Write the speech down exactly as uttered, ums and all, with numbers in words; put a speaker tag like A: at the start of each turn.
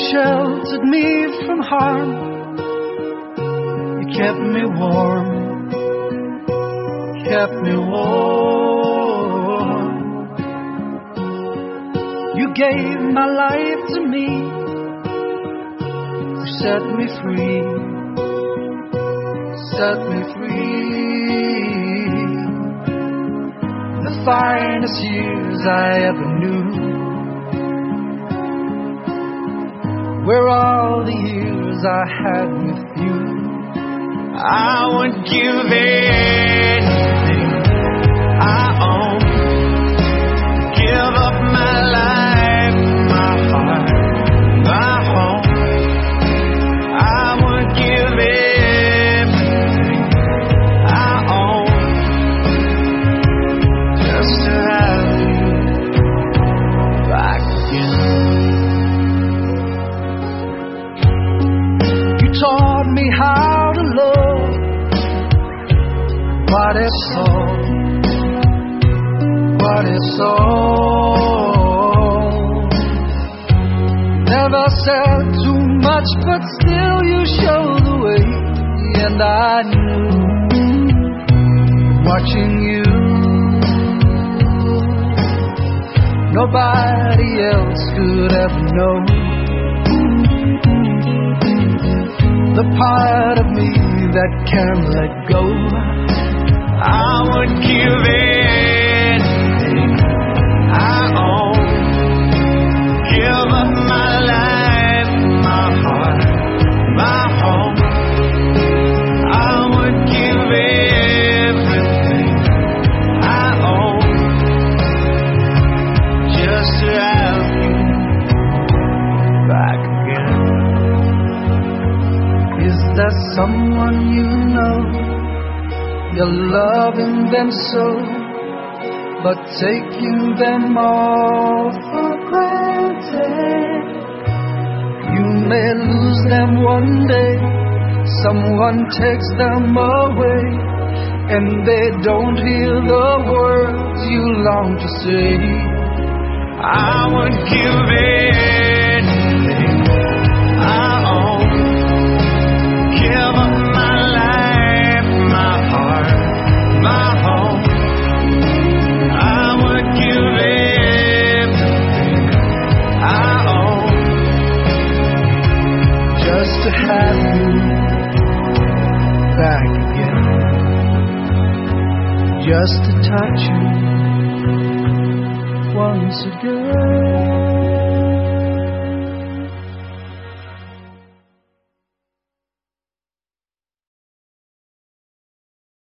A: sheltered me from harm. You kept me warm, kept me warm. You gave my life to me, you set me free, set me free. The finest years I ever knew were all the years I had with you. I would give anything I own, give up my life, my heart, my home. I would give everything I own just to have you back again. You taught me how to love, what is all, what is all. Never said too much, but still you showed the way. And I knew, watching you, nobody else could ever know the part of me that can't let go. I would give anything I own, give up my life, my heart, my home. I would give everything I own just to have you back again. Is there someone you know, you're loving them so, but taking them all for granted? You may lose them one day, someone takes them away, and they don't hear the words you long to say. I would give anything I own, give up my life, my heart, my home. I would give everything I own just to have you back again, just to touch you once again.